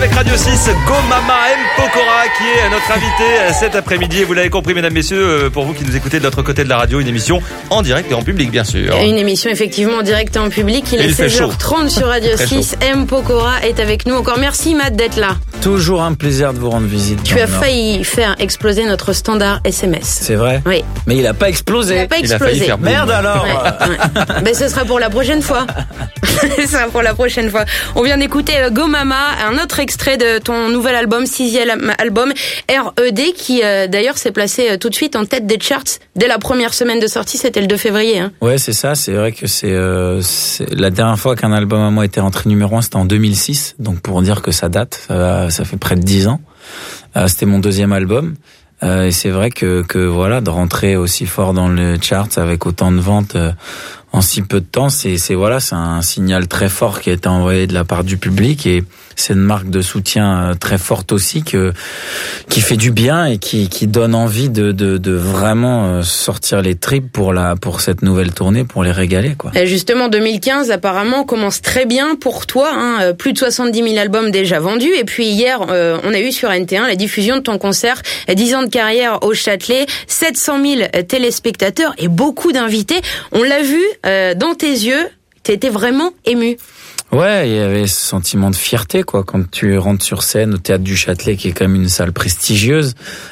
avec Radio 6, Go Mama M. Pokora qui est notre invité cet après-midi. Et vous l'avez compris, mesdames, messieurs, pour vous qui nous écoutez de l'autre côté de la radio, une émission en direct et en public, bien sûr. Une émission effectivement en direct et en public. Il est 16h30 sur Radio 6. M. Pokora est avec nous. Encore merci, Matt, d'être là. Toujours un plaisir de vous rendre visite. Tu as failli faire exploser notre standard SMS. C'est vrai? Oui. Mais il a pas explosé. Il a pas explosé. Merde alors. Ouais. Ben, ce sera pour la prochaine fois. Ce sera pour la prochaine fois. On vient d'écouter Go Mama, un autre extrait de ton nouvel album, 6e album, R.E.D., qui d'ailleurs s'est placé tout de suite en tête des charts dès la première semaine de sortie, c'était le 2 février. Hein. Ouais, c'est ça, c'est vrai que c'est la dernière fois qu'un album à moi était rentré numéro 1, c'était en 2006, donc pour dire que ça date, ça fait près de 10 ans. C'était mon deuxième album. Et c'est vrai que voilà, de rentrer aussi fort dans le charts avec autant de ventes en si peu de temps, c'est un signal très fort qui a été envoyé de la part du public, et c'est une marque de soutien très forte aussi qui fait du bien et qui donne envie de vraiment sortir les tripes pour cette nouvelle tournée, pour les régaler, quoi. Et justement, 2015 apparemment commence très bien pour toi, hein, plus de 70 000 albums déjà vendus, et puis hier on a eu sur NT1 la diffusion de ton concert 10 ans de carrière au Châtelet, 700 000 téléspectateurs et beaucoup d'invités. On l'a vu dans tes yeux, t'étais vraiment ému. Ouais, il y avait ce sentiment de fierté, quoi, quand tu rentres sur scène au Théâtre du Châtelet, qui est quand même une salle prestigieuse,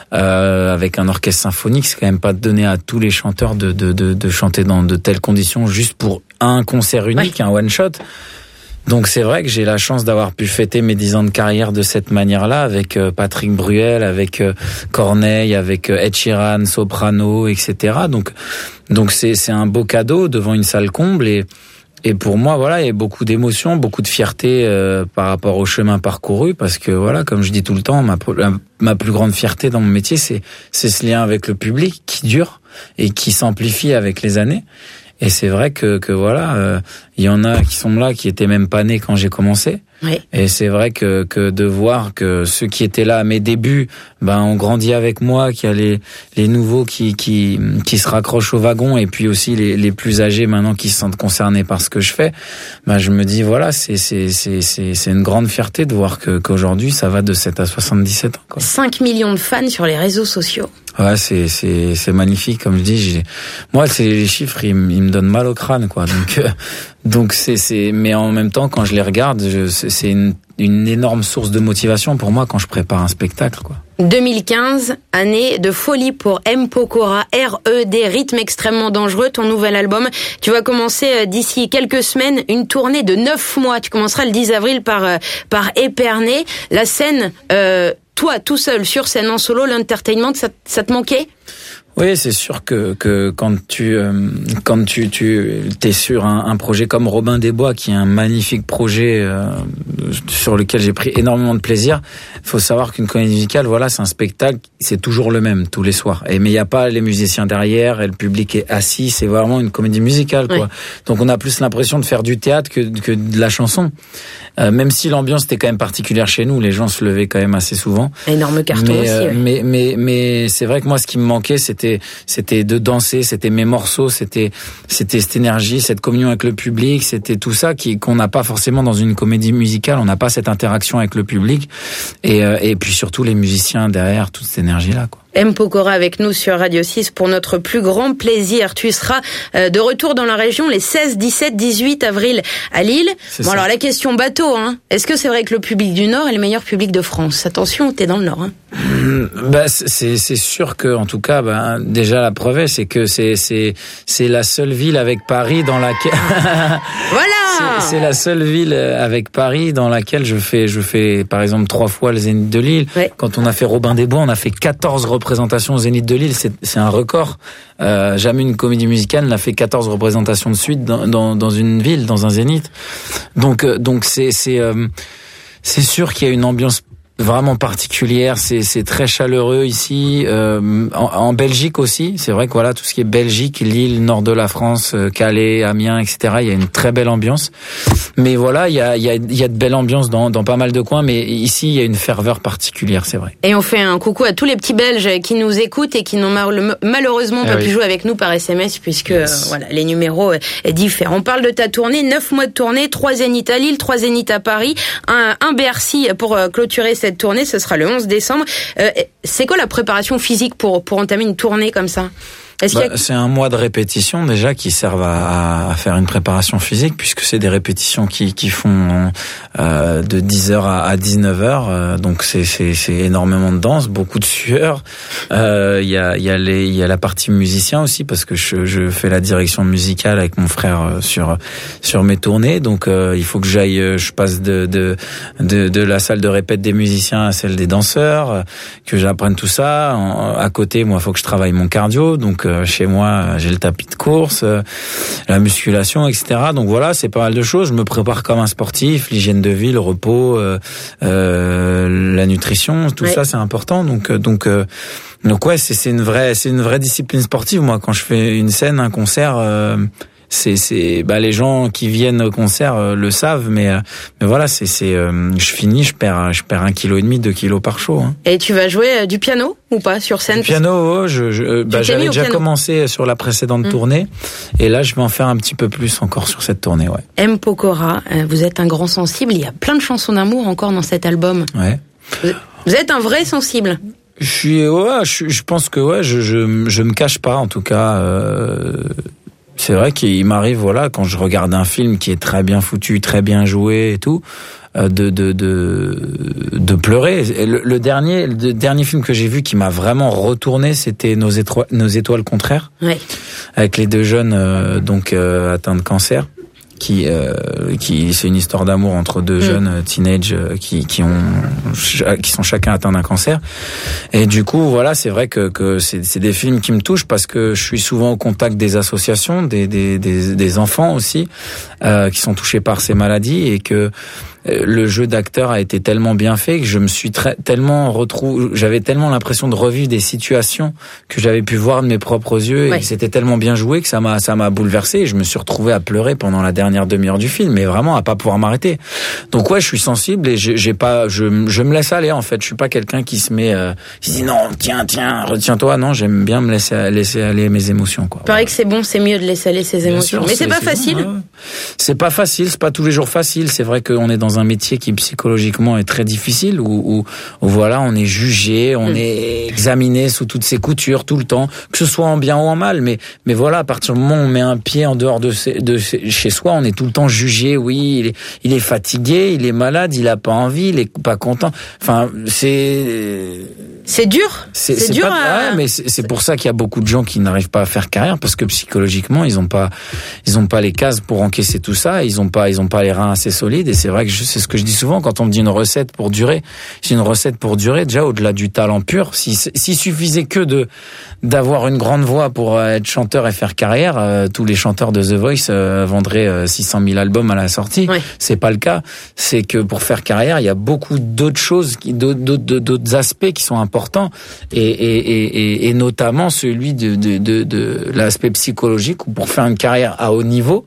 avec un orchestre symphonique. C'est quand même pas donné à tous les chanteurs de chanter dans de telles conditions juste pour un concert unique, un one shot. Donc c'est vrai que j'ai la chance d'avoir pu fêter mes 10 ans de carrière de cette manière-là, avec Patrick Bruel, avec Corneille, avec Ed Sheeran, Soprano, etc. Donc c'est un beau cadeau devant une salle comble, et pour moi, voilà, il y a beaucoup d'émotions, beaucoup de fierté par rapport au chemin parcouru, parce que voilà, comme je dis tout le temps, ma plus grande fierté dans mon métier, c'est ce lien avec le public qui dure et qui s'amplifie avec les années. Et c'est vrai que voilà, il y en a qui sont là, qui étaient même pas nés quand j'ai commencé. Oui. Et c'est vrai que de voir que ceux qui étaient là à mes débuts, ont grandi avec moi, qu'il y a les nouveaux qui se raccrochent au wagon, et puis aussi les plus âgés maintenant qui se sentent concernés par ce que je fais. Je me dis voilà, c'est une grande fierté de voir qu'aujourd'hui ça va de 7 à 77 ans, quoi. 5 millions de fans sur les réseaux sociaux. Ouais, c'est magnifique, comme je dis. Moi, c'est les chiffres, ils me donnent mal au crâne, quoi. Donc mais en même temps, quand je les regarde, c'est une énorme source de motivation pour moi quand je prépare un spectacle, quoi. 2015, année de folie pour M. Pokora, R.E.D., rythme extrêmement dangereux, ton nouvel album. Tu vas commencer d'ici quelques semaines une tournée de 9 mois. Tu commenceras le 10 avril par Épernay. La scène, toi, tout seul, sur scène en solo, l'entertainment, ça te manquait ? Oui, c'est sûr que quand tu t'es sur un projet comme Robin des Bois, qui est un magnifique projet sur lequel j'ai pris énormément de plaisir. Il faut savoir qu'une comédie musicale, voilà, c'est un spectacle, c'est toujours le même tous les soirs. Mais il y a pas les musiciens derrière et le public est assis. C'est vraiment une comédie musicale, quoi. Oui. Donc on a plus l'impression de faire du théâtre que de la chanson. Même si l'ambiance était quand même particulière chez nous, les gens se levaient quand même assez souvent. Énorme carton aussi. Mais c'est vrai que moi, ce qui me manquait, c'était de danser, c'était mes morceaux, c'était cette énergie, cette communion avec le public, c'était tout ça qu'on n'a pas forcément dans une comédie musicale. On n'a pas cette interaction avec le public et puis surtout les musiciens derrière, toute cette énergie-là, quoi. M. Pokora avec nous sur Radio 6 pour notre plus grand plaisir. Tu seras de retour dans la région les 16, 17, 18 avril à Lille. Bon, alors la question bateau, hein. Est-ce que c'est vrai que le public du Nord est le meilleur public de France ? Attention, t'es dans le Nord, hein. C'est sûr que, en tout cas, déjà la preuve c'est que c'est la seule ville avec Paris dans laquelle voilà. C'est la seule ville avec Paris dans laquelle je fais par exemple 3 fois le Zénith de Lille. Ouais. Quand on a fait Robin des Bois, on a fait 14 représentations au Zénith de Lille, c'est un record. Jamais une comédie musicale n'a fait 14 représentations de suite dans une ville, dans un Zénith. Donc c'est sûr qu'il y a une ambiance vraiment particulière. C'est très chaleureux ici. En Belgique aussi, c'est vrai que voilà, tout ce qui est Belgique, Lille, nord de la France, Calais, Amiens, etc. Il y a une très belle ambiance. Mais voilà, il y a de belles ambiances dans pas mal de coins, mais ici il y a une ferveur particulière, c'est vrai. Et on fait un coucou à tous les petits Belges qui nous écoutent et qui n'ont malheureusement pas pu jouer avec nous par SMS puisque voilà, les numéros diffèrent. On parle de ta tournée, 9 mois de tournée, 3 zéniths à Lille, 3 zéniths à Paris, un Bercy pour clôturer cette tournée, ce sera le 11 décembre. C'est quoi la préparation physique pour entamer une tournée comme ça ? C'est un mois de répétition déjà qui servent à faire une préparation physique, puisque c'est des répétitions qui font de 10h à 19h, donc c'est énormément de danse, beaucoup de sueur. Il y a la partie musicien aussi, parce que je fais la direction musicale avec mon frère sur mes tournées, donc il faut que je passe de la salle de répète des musiciens à celle des danseurs, que j'apprenne tout ça. À côté, moi, il faut que je travaille mon cardio, donc chez moi, j'ai le tapis de course, la musculation, etc. Donc voilà, c'est pas mal de choses. Je me prépare comme un sportif, l'hygiène de vie, le repos, la nutrition, tout ça, c'est important. Donc ouais, c'est une vraie discipline sportive. Moi, quand je fais une scène, un concert, les gens qui viennent au concert le savent, mais voilà, je finis, je perds 1,5 kg, 2 kilos par show. Hein. Et tu vas jouer du piano ou pas sur scène? Du piano, j'avais déjà commencé sur la précédente tournée, et là je vais en faire un petit peu plus encore sur cette tournée, ouais. M. Pokora, vous êtes un grand sensible. Il y a plein de chansons d'amour encore dans cet album. Ouais. Vous êtes un vrai sensible. Je pense que je me cache pas, en tout cas. C'est vrai qu'il m'arrive, voilà, quand je regarde un film qui est très bien foutu, très bien joué et tout, de pleurer. Le dernier film que j'ai vu qui m'a vraiment retourné, c'était Nos étoiles contraires, avec les deux jeunes atteints de cancer. Qui c'est une histoire d'amour entre deux jeunes teenage qui sont chacun atteints d'un cancer. Et du coup, voilà, c'est vrai que c'est des films qui me touchent, parce que je suis souvent au contact des associations, des enfants aussi qui sont touchés par ces maladies, et que le jeu d'acteur a été tellement bien fait que je me suis j'avais tellement l'impression de revivre des situations que j'avais pu voir de mes propres yeux, et c'était tellement bien joué que ça m'a bouleversé, et je me suis retrouvé à pleurer pendant la dernière demi-heure du film, mais vraiment à pas pouvoir m'arrêter. Donc ouais, je suis sensible, et je me laisse aller, en fait. Je suis pas quelqu'un qui se met qui se dit non, tiens, retiens-toi. Non, j'aime bien me laisser aller mes émotions, quoi. Il paraît que c'est bon, c'est mieux de laisser aller ses émotions. Mais c'est pas facile. Bon, c'est pas facile, c'est pas tous les jours facile. C'est vrai qu'on est dans un métier qui psychologiquement est très difficile, où voilà, on est jugé, on est examiné sous toutes ses coutures tout le temps, que ce soit en bien ou en mal, mais voilà, à partir du moment où on met un pied en dehors de chez soi, on est tout le temps jugé. Oui, il est fatigué, il est malade, il a pas envie, il est pas content. Enfin, c'est dur. C'est dur. Ouais, mais c'est pour ça qu'il y a beaucoup de gens qui n'arrivent pas à faire carrière, parce que psychologiquement, ils ont pas les cases pour encaisser tout ça, ils ont pas les reins assez solides. Et c'est vrai que c'est ce que je dis souvent quand on me dit une recette pour durer. C'est une recette pour durer, déjà, au-delà du talent pur. S'il suffisait que d'avoir une grande voix pour être chanteur et faire carrière, tous les chanteurs de The Voice vendraient 600 000 albums à la sortie. Ouais. C'est pas le cas. C'est que pour faire carrière, il y a beaucoup d'autres choses, d'autres aspects qui sont importants, et notamment celui de l'aspect psychologique, où pour faire une carrière à haut niveau,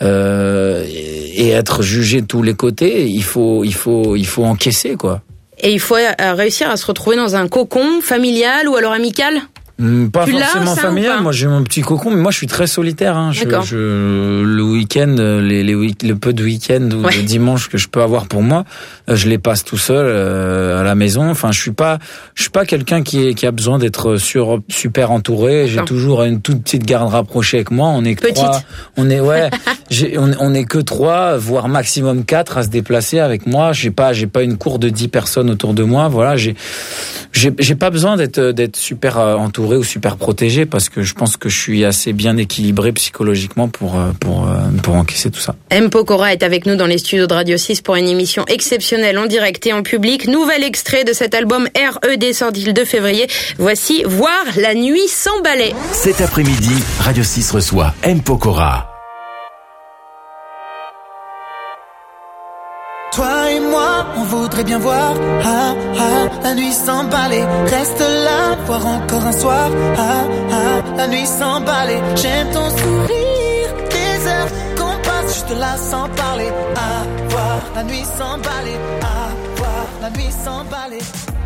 et être jugé de tous les côtés, il faut encaisser, quoi. Et il faut réussir à se retrouver dans un cocon familial ou alors amical? Pas forcément familial. Moi, j'ai mon petit cocon, mais moi, je suis très solitaire. Hein. Le week-end, le peu de week-end ou le dimanche que je peux avoir pour moi, je les passe tout seul à la maison. Enfin, je suis pas quelqu'un qui a besoin d'être super entouré. J'ai toujours une toute petite garde rapprochée avec moi. On est que trois. On est que 3, voire maximum 4 à se déplacer avec moi. J'ai pas une cour de 10 personnes autour de moi. Voilà, j'ai pas besoin d'être super entouré ou super protégé, parce que je pense que je suis assez bien équilibré psychologiquement pour encaisser tout ça. M. Pokora est avec nous dans les studios de Radio 6 pour une émission exceptionnelle en direct et en public. Nouvel extrait de cet album R.E.D. sorti le 2 février. Voici Voir la nuit sans balai. Cet après-midi, Radio 6 reçoit M. Pokora. Toi et moi, on voudrait j'aimerais bien voir la nuit s'emballer. Reste là, voir encore un soir la nuit s'emballer. J'aime ton sourire, des heures qu'on passe juste là sans parler. Voir la nuit s'emballer, voir la nuit s'emballer.